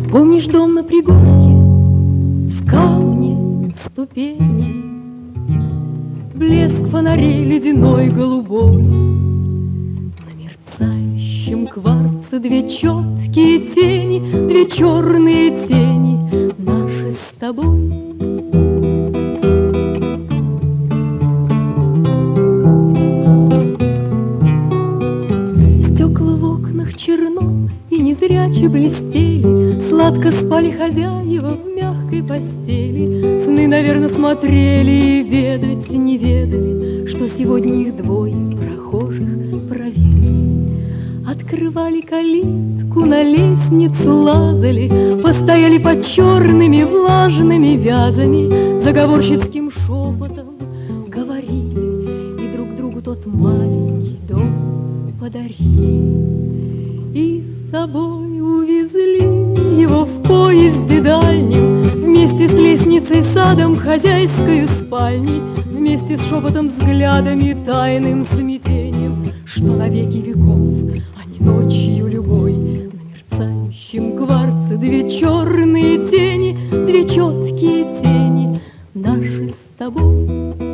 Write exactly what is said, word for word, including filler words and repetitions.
Помнишь дом на пригорке, в камне ступени, блеск фонарей ледяной голубой, на мерцающем кварце две четкие тени, две черные тени, наши с тобой. Стекла в окнах черно и незряче блестели, сладко спали хозяева в мягкой постели. Сны, наверное, смотрели и ведать не ведали, что сегодня их двое прохожих провели. Открывали калитку, на лестницу лазали, постояли под черными влажными вязами, заговорщицким шепотом говорили, и друг другу тот маленький дом подарили. И с собой увезли его в поезде дальнем, вместе с лестницей, садом, хозяйской спальней, вместе с шепотом, взглядом и тайным смятением, что на веки веков, а не ночью любой, на мерцающем кварце две черные тени, две четкие тени, наши с тобой.